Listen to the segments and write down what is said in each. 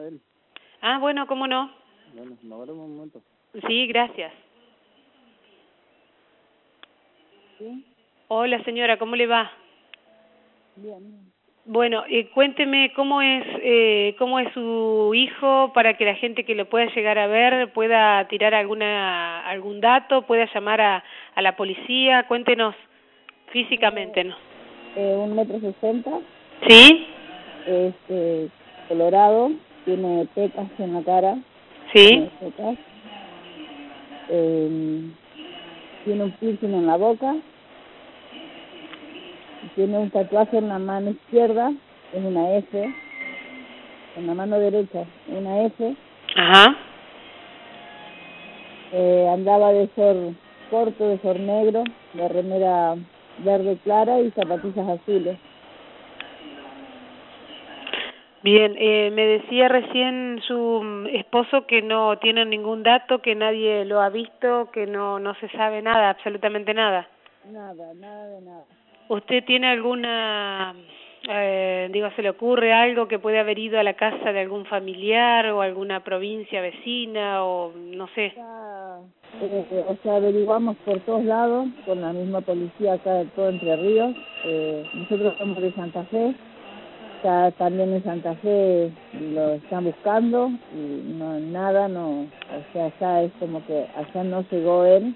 él. Ah, bueno, ¿cómo no? Bueno, me aguarda un momento. Sí, gracias. ¿Sí? Hola, señora, ¿cómo le va? Bien. Bueno, cuénteme cómo es su hijo para que la gente que lo pueda llegar a ver pueda tirar algún dato, pueda llamar a la policía. Cuéntenos físicamente, ¿no? 1,60 m, ¿Sí? colorado, tiene pecas en la cara, ¿Sí? pecas, tiene un piercing en la boca, tiene un tatuaje en la mano izquierda, es una F, en la mano derecha, una F, Ajá. andaba de short corto, de short negro, de remera verde clara y zapatillas azules. Bien, me decía recién su esposo que no tiene ningún dato, que nadie lo ha visto, que no se sabe nada, absolutamente nada. Nada, nada de nada. ¿Usted tiene se le ocurre algo que puede haber ido a la casa de algún familiar o alguna provincia vecina o no sé? Averiguamos por todos lados, con la misma policía acá de todo Entre Ríos. Nosotros somos de Santa Fe, también en Santa Fe lo están buscando y allá es como que allá no llegó él.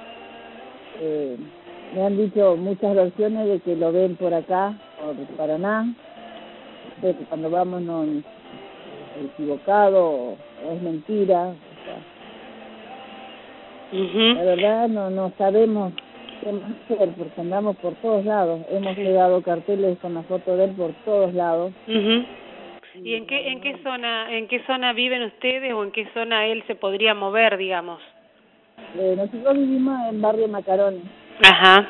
Me han dicho muchas versiones de que lo ven por acá, por Paraná, pero cuando vamos no es equivocado o es mentira. La verdad no sabemos qué más hacer porque andamos por todos lados. Hemos pegado carteles con la foto de él por todos lados. ¿Y en qué zona viven ustedes o en qué zona él se podría mover, digamos? Nosotros vivimos en barrio Macarones. Ajá.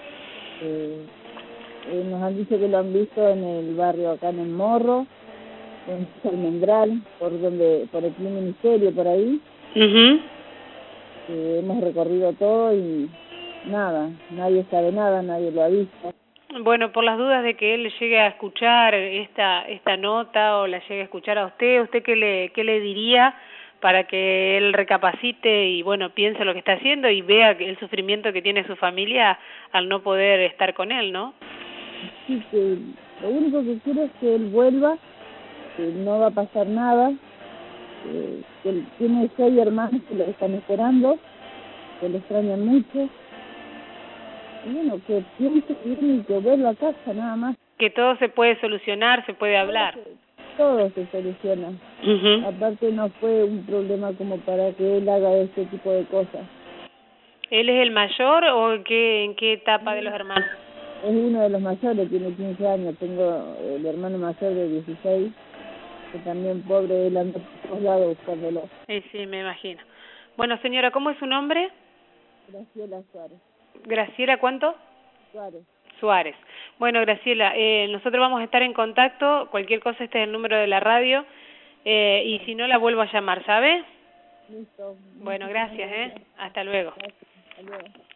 Nos han dicho que lo han visto en el barrio acá en El Morro, en Almendral, por el Club Ministerio, por ahí. Hemos recorrido todo y nada, nadie sabe nada, nadie lo ha visto. Bueno, por las dudas de que él llegue a escuchar esta nota o la llegue a escuchar a ¿usted qué le diría para que él recapacite y bueno, piense lo que está haciendo y vea el sufrimiento que tiene su familia al no poder estar con él, ¿no? Sí, que lo único que quiero es que él vuelva, que no va a pasar nada, que él tiene 6 hermanos que lo están esperando, que lo extrañan mucho. Y bueno, que piense bien y que vuelva a casa, nada más. Que todo se puede solucionar, se puede hablar. Todo se soluciona. Aparte no fue un problema como para que él haga este tipo de cosas. ¿Él es el mayor o en qué etapa de los hermanos? Es uno de los mayores, tiene 15 años. Tengo el hermano mayor de 16, que también pobre, él anda por todos lados buscándolo. Sí, me imagino. Bueno, señora, ¿cómo es su nombre? Graciela Suárez. ¿Graciela cuánto? Suárez. Suárez. Bueno, Graciela, nosotros vamos a estar en contacto, cualquier cosa este es el número de la radio, y si no la vuelvo a llamar, ¿sabe? Listo. Bueno, gracias, Hasta luego. Gracias. Hasta luego.